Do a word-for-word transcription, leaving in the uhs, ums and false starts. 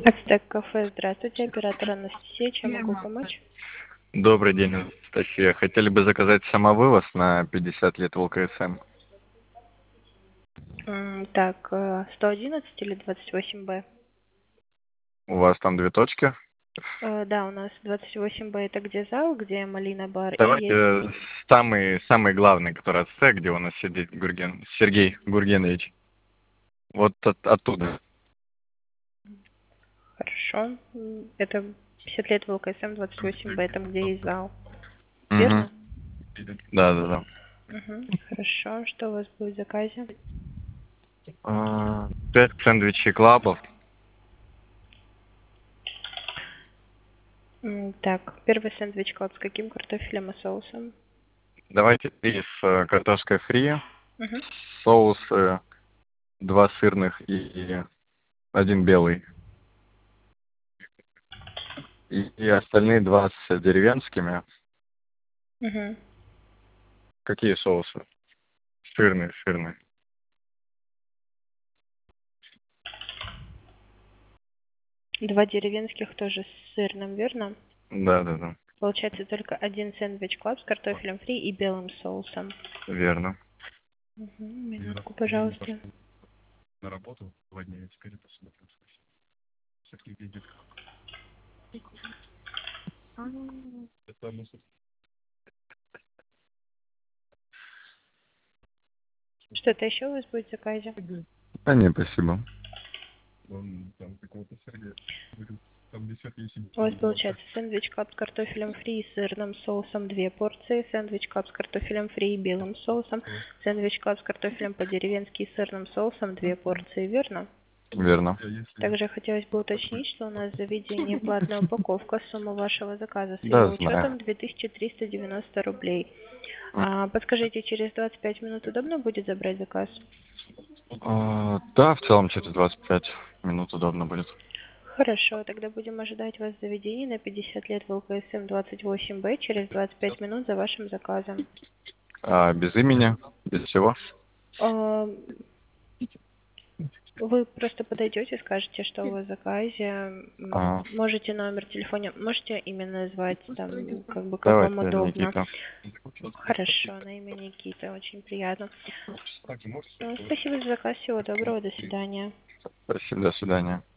Ацтек кафе, здравствуйте, оператор Анастасия, чем могу помочь? Добрый день, Анастасия. Хотели бы заказать самовывоз на пятьдесят лет ВЛКСМ. М, Так, э, сто одиннадцать или двадцать восемь Б? У вас там две точки. Э, Да, у нас двадцать восемь Б это где зал, где Малина бар, и Давайте есть... э, самый, самый главный, который Ацтек, где у нас сидит Гурген, Сергей Гургенович. Вот от- оттуда. Хорошо, М, это пятьдесят лет ВЛКСМ, двадцать восемь Б, там где есть зал, Угу. верно? Да, да, да. Угу. Хорошо, что у вас будет в заказе? А, Пять сэндвичей клабов. М, Так, первый сэндвич клаб с каким картофелем и соусом? Давайте три с э, картошкой фри, Угу. соусы, два сырных и один белый. И, и остальные два с деревенскими. Угу. Какие соусы? Сырные, сырные. Два деревенских тоже с сырным, верно? Да, да, да. Получается только один сэндвич клаб с картофелем фри и белым соусом. Верно. Угу, минутку, пожалуйста. На работу два дня, я теперь посмотрю. Все-таки видит. Это мысль. Что-то еще у вас будет в заказе? А не, спасибо. Он там какого-то Сергея. Говорит, там десятки есть. У вас получается сэндвич клаб с картофелем фри и сырным соусом две порции, сэндвич клаб с картофелем фри и белым соусом, сэндвич клаб с картофелем по-деревенски и сырным соусом две порции, верно? Верно. Также хотелось бы уточнить, что у нас в заведении платная упаковка. Сумма вашего заказа с Да, ее знаю. учетом две тысячи триста девяносто рублей. А, подскажите, через двадцать пять минут удобно будет забрать заказ? А, да, в целом через двадцать пять минут удобно будет. Хорошо, тогда будем ожидать вас в заведении на пятьдесят лет ВЛКСМ двадцать восемь Б через двадцать пять минут за вашим заказом. А, без имени, без всего. А, Вы просто подойдете, скажете, что у вас в заказе, м, А, можете номер телефона, можете имя назвать, там, как бы, как давайте, вам удобно. Никита. Хорошо, на имя Никита, очень приятно. Ну, спасибо за заказ, всего доброго, до свидания. Спасибо, до свидания.